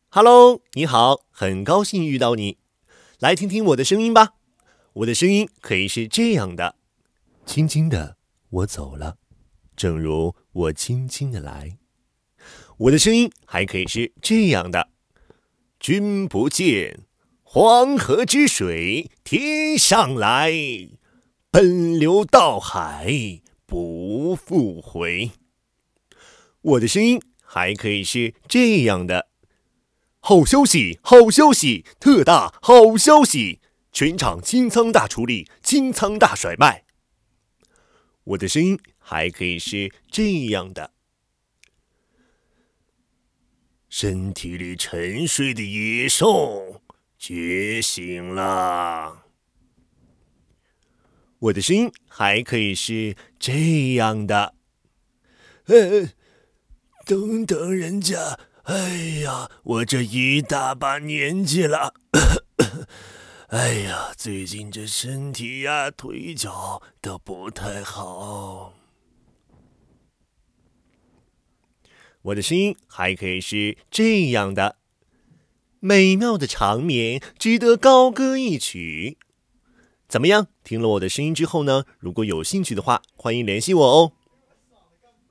Hello， 你好，很高兴遇到你。来听听我的声音吧。我的声音可以是这样的：轻轻的，我走了，正如我轻轻的来。我的声音还可以是这样的：君不见，黄河之水天上来，奔流到海不复回。我的声音还可以是这样的：好消息，好消息，特大好消息！全场清仓大处理，清仓大甩卖。我的声音还可以是这样的：身体里沉睡的野兽觉醒了。我的声音还可以是这样的：等等人家，哎呀，我这一大把年纪了，哎呀，最近这身体呀、腿脚都不太好。我的声音还可以是这样的：美妙的长眠值得高歌一曲。怎么样？听了我的声音之后呢，如果有兴趣的话，欢迎联系我哦。